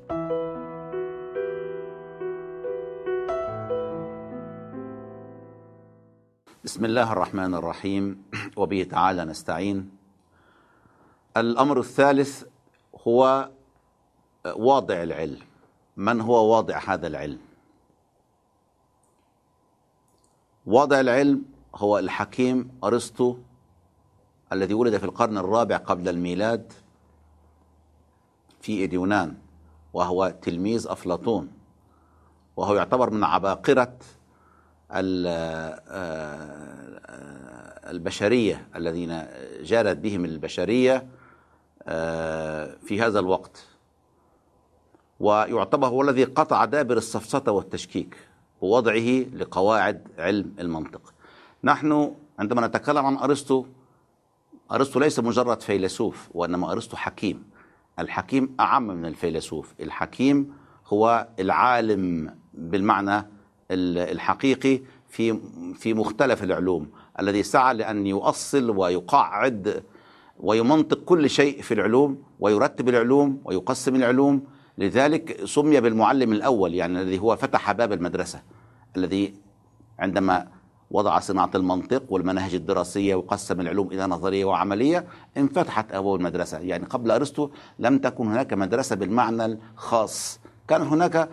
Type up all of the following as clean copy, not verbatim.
بسم الله الرحمن الرحيم، وبه تعالى نستعين. الأمر الثالث هو واضع العلم. من هو واضع هذا العلم؟ واضع العلم هو الحكيم أرسطو الذي ولد في القرن الرابع قبل الميلاد في اليونان، وهو تلميذ أفلاطون، وهو يعتبر من عباقرة البشرية الذين جارت بهم البشرية في هذا الوقت، ويعتبر هو الذي قطع دابر السفسطة والتشكيك بوضعه لقواعد علم المنطق. نحن عندما نتكلم عن أرسطو ليس مجرد فيلسوف، وإنما أرسطو حكيم. الحكيم أعم من الفيلسوف. الحكيم هو العالم بالمعنى الحقيقي في مختلف العلوم، الذي سعى لأن يؤصل ويقعد ويمنطق كل شيء في العلوم، ويرتب العلوم ويقسم العلوم. لذلك سمي بالمعلم الأول، يعني الذي هو فتح باب المدرسة، الذي عندما وضع صناعة المنطق والمناهج الدراسية وقسم العلوم إلى نظرية وعملية انفتحت أبواب المدرسة. يعني قبل أرسطو لم تكن هناك مدرسة بالمعنى الخاص، كان هناك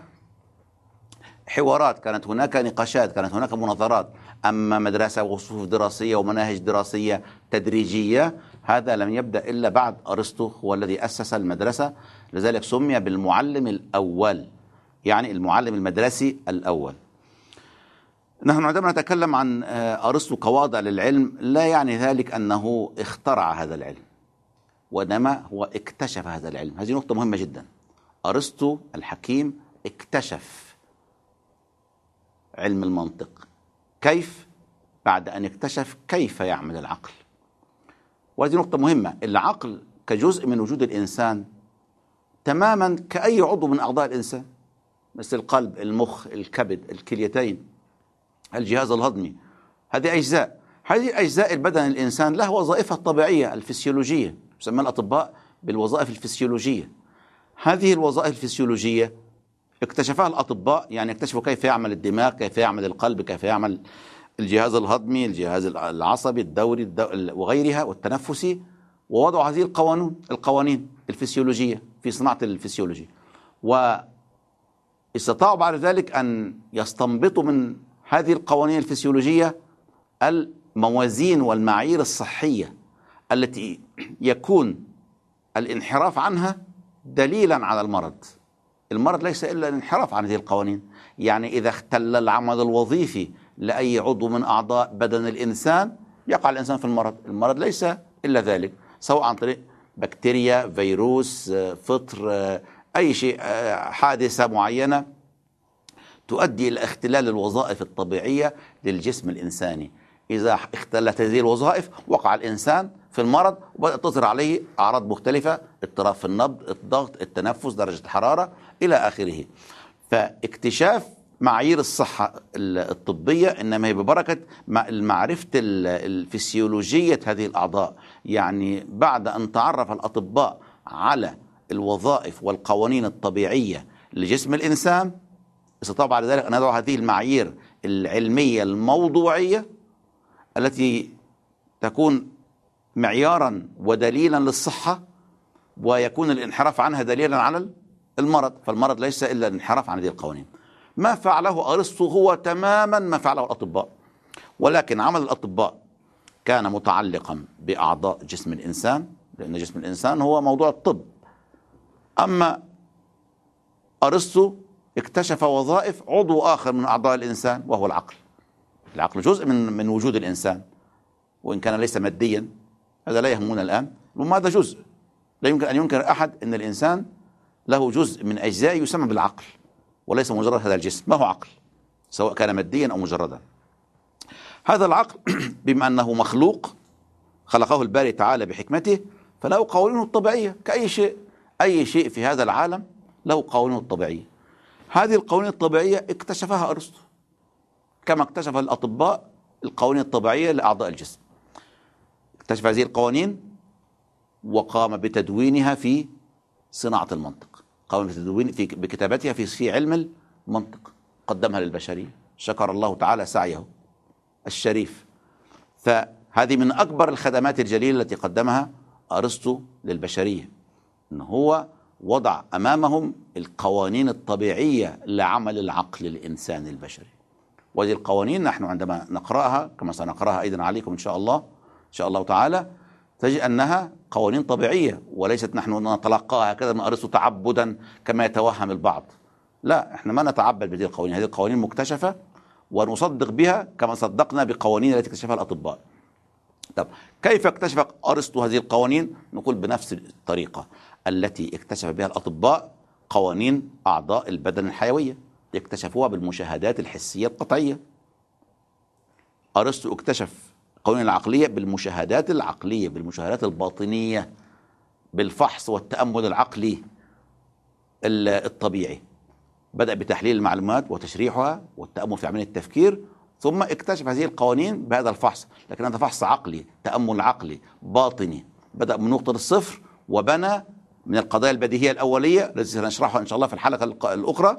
حوارات، كانت هناك نقاشات، كانت هناك مناظرات. أما مدرسة وصفوف دراسية ومناهج دراسية تدريجية، هذا لم يبدأ إلا بعد أرسطو، هو الذي أسس المدرسة. لذلك سمي بالمعلم الأول، يعني المعلم المدرسي الأول. نحن عندما نتكلم عن أرسطو كواضع للعلم، لا يعني ذلك أنه اخترع هذا العلم، وإنما هو اكتشف هذا العلم. هذه نقطة مهمة جدا. أرسطو الحكيم اكتشف علم المنطق. كيف؟ بعد أن اكتشف كيف يعمل العقل. وهذه نقطة مهمة. العقل كجزء من وجود الإنسان تماما كأي عضو من أعضاء الإنسان، مثل القلب، المخ، الكبد، الكليتين، الجهاز الهضمي. هذه أجزاء البدن الإنسان لها وظائفها الطبيعية الفسيولوجية، يسمى الأطباء بالوظائف الفسيولوجية. هذه الوظائف الفسيولوجية اكتشفها الأطباء، يعني اكتشفوا كيف يعمل الدماغ، كيف يعمل القلب، كيف يعمل الجهاز الهضمي، الجهاز العصبي، الدوري وغيرها، والتنفسي، ووضعوا هذه القوانين الفسيولوجية في صناعة الفسيولوجي. واستطاعوا بعد ذلك أن يستنبطوا من هذه القوانين الفسيولوجية الموازين والمعايير الصحية التي يكون الانحراف عنها دليلا على المرض. المرض ليس إلا الانحراف عن هذه القوانين. يعني إذا اختل العمل الوظيفي لأي عضو من أعضاء بدن الإنسان، يقع الإنسان في المرض. المرض ليس إلا ذلك، سواء عن طريق بكتيريا، فيروس، فطر، أي شيء، حادثة معينة تؤدي إلى اختلال الوظائف الطبيعية للجسم الإنساني. إذا اختلت هذه الوظائف وقع الإنسان في المرض، وبدأت تظهر عليه أعراض مختلفة: اضطراب في النبض، الضغط، التنفس، درجة الحرارة، إلى آخره. فاكتشاف معايير الصحة الطبية إنما هي ببركة معرفة الفسيولوجية هذه الأعضاء. يعني بعد أن تعرف الأطباء على الوظائف والقوانين الطبيعية لجسم الإنسان، استطاعوا بعد ذلك أن يضعوا هذه المعايير العلمية الموضوعية التي تكون معيارا ودليلا للصحة، ويكون الانحراف عنها دليلا على المرض. فالمرض ليس إلا الانحراف عن هذه القوانين. ما فعله أرسطو هو تماما ما فعله الأطباء، ولكن عمل الأطباء كان متعلقا بأعضاء جسم الإنسان، لأن جسم الإنسان هو موضوع الطب. أما أرسطو اكتشف وظائف عضو آخر من أعضاء الإنسان، وهو العقل. العقل جزء من وجود الإنسان، وإن كان ليس ماديا، هذا لا يهمنا الآن. وهذا جزء، لا يمكن أن ينكر أحد أن الإنسان له جزء من أجزاء يسمى بالعقل، وليس مجرد هذا الجسم. ما هو عقل؟ سواء كان ماديا أو مجردا. هذا العقل بما أنه مخلوق خلقه الباري تعالى بحكمته، فله قوانينه الطبيعية كأي شيء. أي شيء في هذا العالم له قوانينه الطبيعية. هذه القوانين الطبيعية اكتشفها أرسطو، كما اكتشف الأطباء القوانين الطبيعية لأعضاء الجسم. اكتشف هذه القوانين وقام بتدوينها في صناعة المنطق. قوانين في تدوين بكتابتها في علم المنطق، قدمها للبشرية، شكر الله تعالى سعيه الشريف. فهذه من أكبر الخدمات الجليلة التي قدمها أرسطو للبشرية، إن هو وضع أمامهم القوانين الطبيعية لعمل العقل الإنساني البشري. وهذه القوانين نحن عندما نقرأها كما سنقرأها أيضا عليكم إن شاء الله، إن شاء الله تعالى، تجد أنها قوانين طبيعية وليست نحن نتلقاها هكذا من أرسطو تعبدا كما يتوهم البعض. لا، احنا ما نتعبد بهذه القوانين، هذه القوانين مكتشفة ونصدق بها كما صدقنا بقوانين التي اكتشفها الأطباء. طب كيف اكتشف أرسطو هذه القوانين؟ نقول بنفس الطريقة التي اكتشف بها الأطباء قوانين أعضاء البدن الحيوية، اكتشفوها بالمشاهدات الحسية القطعية. أرسطو اكتشف القوانين العقلية بالمشاهدات العقلية، بالمشاهدات الباطنية، بالفحص والتأمل العقلي الطبيعي. بدأ بتحليل المعلومات وتشريحها والتأمل في عملية التفكير، ثم اكتشف هذه القوانين بهذا الفحص، لكن هذا فحص عقلي، تأمل عقلي باطني. بدأ من نقطة الصفر وبنى من القضايا البديهية الأولية التي سنشرحها إن شاء الله في الحلقة الأخرى،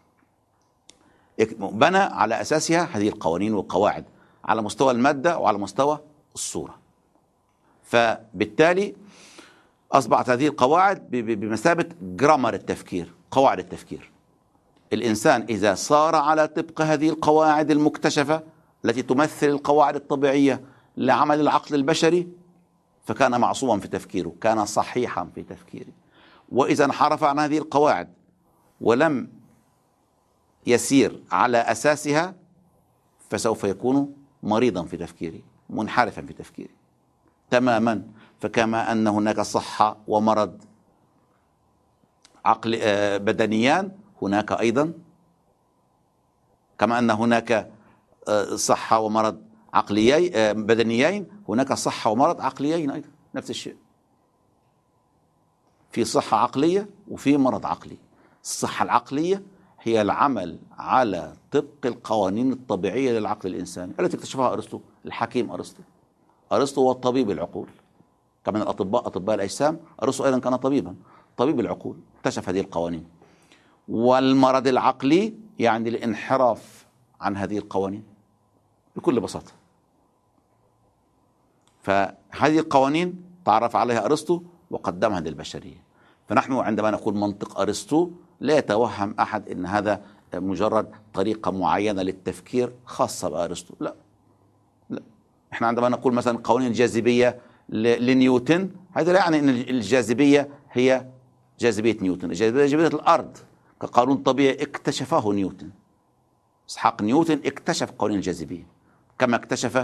بنى على أساسها هذه القوانين والقواعد على مستوى المادة وعلى مستوى الصورة. فبالتالي أصبحت هذه القواعد بمثابة جرامر التفكير، قواعد التفكير. الإنسان إذا صار على طبق هذه القواعد المكتشفة التي تمثل القواعد الطبيعية لعمل العقل البشري فكان معصوما في تفكيره، كان صحيحا في تفكيره. وإذا انحرف عن هذه القواعد ولم يسير على أساسها فسوف يكون مريضا في تفكيره، منحرفا في تفكيره تماما. فكما أن هناك صحة ومرض عقل بدنيان، هناك أيضا كما أن هناك صحة ومرض عقليين بدنيين، هناك صحة ومرض عقليين أيضا، نفس الشيء. في صحة عقلية وفي مرض عقلي. الصحة العقلية هي العمل على طبق القوانين الطبيعية للعقل الإنساني التي اكتشفها أرسطو، الحكيم أرسطو. أرسطو هو طبيب العقول، كمان الأطباء أطباء الأجسام، أرسطو أيضا كان طبيبا، طبيب العقول، اكتشف هذه القوانين. والمرض العقلي يعني الانحراف عن هذه القوانين بكل بساطة. فهذه القوانين تعرف عليها أرسطو وقدمها للبشرية. فنحن عندما نقول منطق أرسطو لا يتوهم أحد أن هذا مجرد طريقة معينة للتفكير خاصة بأرسطو، لا لا. احنا عندما نقول مثلا قوانين الجاذبية لنيوتن، هذا لا يعني أن الجاذبية هي جاذبية نيوتن، جاذبية الأرض كقانون طبيعي اكتشفه نيوتن. إسحاق نيوتن اكتشف قوانين الجاذبية كما اكتشف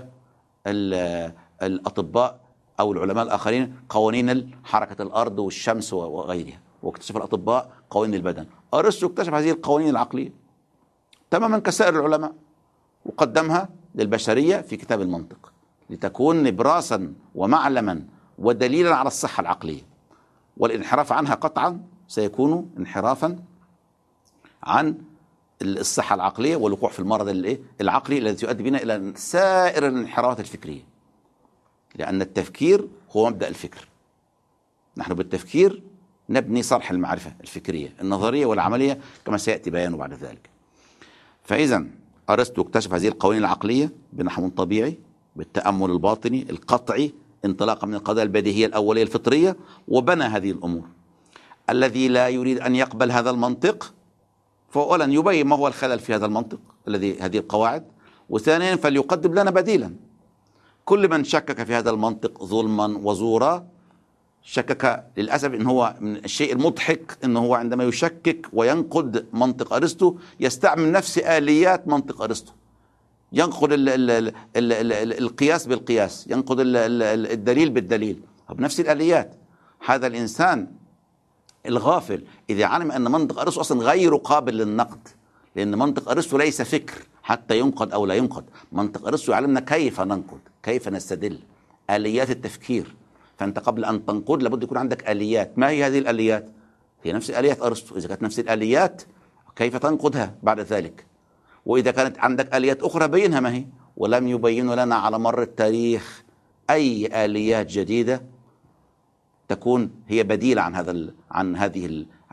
الأطباء أو العلماء الآخرين قوانين حركة الأرض والشمس وغيرها، واكتشف الأطباء قوانين البدن. أرسطو اكتشف هذه القوانين العقلية تماما كسائر العلماء وقدمها للبشرية في كتاب المنطق لتكون نبراسا ومعلما ودليلا على الصحة العقلية. والانحراف عنها قطعا سيكون انحرافا عن الصحة العقلية والوقوع في المرض العقلي الذي يؤدي بنا إلى سائر الانحرافات الفكرية، لأن التفكير هو مبدأ الفكر. نحن بالتفكير نبني صرح المعرفة الفكرية النظرية والعملية كما سيأتي بيانه بعد ذلك. فإذا أرسطو اكتشف هذه القوانين العقلية بنحو طبيعي بالتأمل الباطني القطعي انطلاقا من القضايا البديهية الأولية الفطرية، وبنى هذه الأمور. الذي لا يريد أن يقبل هذا المنطق فأولا يبين ما هو الخلل في هذا المنطق هذه القواعد، وثانيا فليقدم لنا بديلا. كل من شكك في هذا المنطق ظلما وزورا، شكك للأسف إن هو من الشيء المضحك إنه هو عندما يشكك وينقد منطق أرسطو يستعمل نفس آليات منطق أرسطو، ينقد القياس بالقياس، ينقد الدليل بالدليل بنفس الآليات. هذا الإنسان الغافل إذا علم أن منطق أرسطو أصلا غير قابل للنقد، لأن منطق أرسطو ليس فكر حتى ينقد أو لا ينقد. منطق أرسطو يعلمنا كيف ننقد، كيف نستدل، آليات التفكير. فأنت قبل أن تنقد لابد يكون عندك آليات. ما هي هذه الآليات؟ هي نفس آليات أرسطو. إذا كانت نفس الآليات كيف تنقدها بعد ذلك؟ وإذا كانت عندك آليات أخرى بينها ما هي. ولم يبين لنا على مر التاريخ أي آليات جديدة تكون هي بديلة عن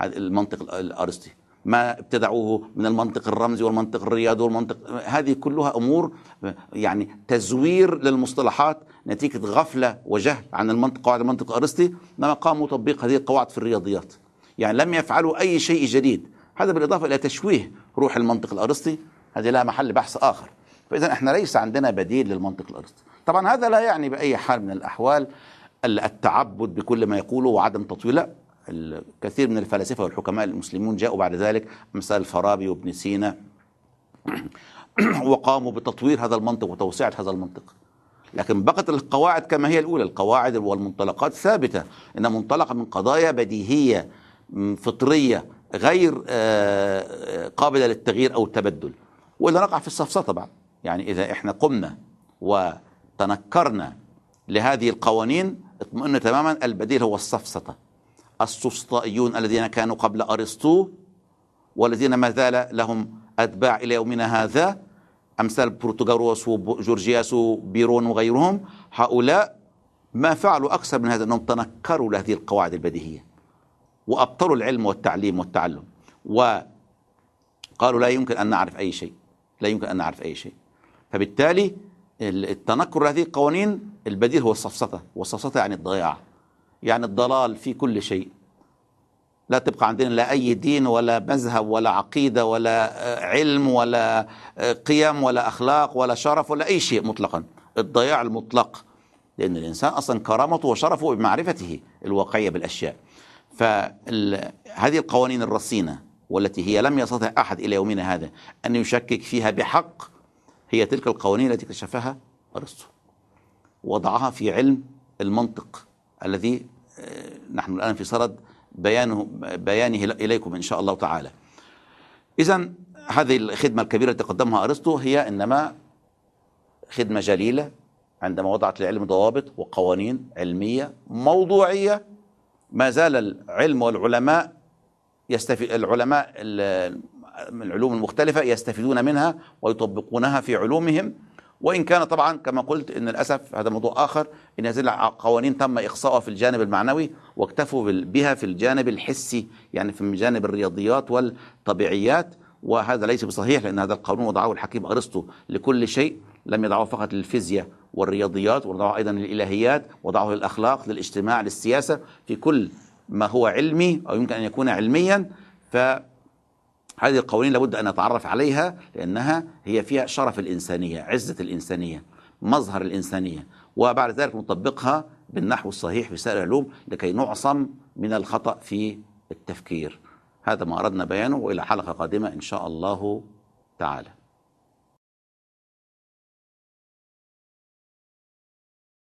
المنطق الأرسطي، ما ابتدعوه من المنطق الرمزي والمنطق الرياضي والمنطق، هذه كلها أمور يعني تزوير للمصطلحات نتيجة غفلة وجهل عن المنطق، قواعد المنطق الأرسطي، لما قاموا تطبيق هذه القواعد في الرياضيات. يعني لم يفعلوا أي شيء جديد، هذا بالإضافة إلى تشويه روح المنطق الأرسطي، هذه لها محل بحث آخر. فإذا احنا ليس عندنا بديل للمنطق الأرسطي. طبعا هذا لا يعني بأي حال من الأحوال التعبد بكل ما يقوله وعدم تطويل، لا. الكثير من الفلاسفة والحكماء المسلمون جاءوا بعد ذلك، مثل الفارابي وابن سينا، وقاموا بتطوير هذا المنطق وتوسعة هذا المنطق. لكن بقت القواعد كما هي الأولى، القواعد والمنطلقات ثابتة، إنها منطلقة من قضايا بديهية فطرية غير قابلة للتغيير أو التبدل، وإلا نقع في السفسطة بعد. يعني إذا إحنا قمنا وتنكرنا لهذه القوانين اطمئن تماما، البديل هو السفسطة. السفسطائيون الذين كانوا قبل أرسطو والذين ما زال لهم أتباع إلى يومنا هذا، أمثال بروتوغاروس وجورجياس وبيرون وغيرهم، هؤلاء ما فعلوا أكثر من هذا، أنهم تنكروا لهذه القواعد البديهية وأبطلوا العلم والتعليم والتعلم، وقالوا لا يمكن أن نعرف أي شيء، لا يمكن أن نعرف أي شيء. فبالتالي التنكر هذه القوانين البديل هو السفسطة، والسفسطة يعني الضياع، يعني الضلال في كل شيء. لا تبقى عندنا لا أي دين ولا مذهب ولا عقيدة ولا علم ولا قيم ولا أخلاق ولا شرف ولا أي شيء مطلقا، الضياع المطلق، لأن الإنسان أصلا كرامته وشرفه بمعرفته الواقعية بالأشياء. فهذه القوانين الرصينة والتي هي لم يستطع أحد إلى يومنا هذا أن يشكك فيها بحق، هي تلك القوانين التي اكتشفها أرسطو، وضعها في علم المنطق الذي نحن الآن في صدد بيانه إليكم إن شاء الله تعالى. إذن هذه الخدمة الكبيرة التي قدمها أرسطو هي إنما خدمة جليلة عندما وضعت للعلم ضوابط وقوانين علمية موضوعية، ما زال العلم والعلماء العلماء من العلوم المختلفة يستفيدون منها ويطبقونها في علومهم، وإن كان طبعا كما قلت إن للأسف هذا موضوع آخر، إن هذه القوانين تم إخصاؤها في الجانب المعنوي واكتفوا بها في الجانب الحسي، يعني في جانب الرياضيات والطبيعيات، وهذا ليس بصحيح، لأن هذا القانون وضعه الحكيم أرسطو لكل شيء، لم يضعه فقط للفيزياء والرياضيات، وضعه أيضا للإلهيات، وضعه للأخلاق، للاجتماع، للسياسة، في كل ما هو علمي أو يمكن أن يكون علميا. فهذه القوانين لابد أن نتعرف عليها، لأنها هي فيها شرف الإنسانية، عزة الإنسانية، مظهر الإنسانية، وبعد ذلك نطبقها بالنحو الصحيح في سائر العلوم لكي نعصم من الخطأ في التفكير. هذا ما أردنا بيانه، وإلى حلقة قادمة إن شاء الله تعالى.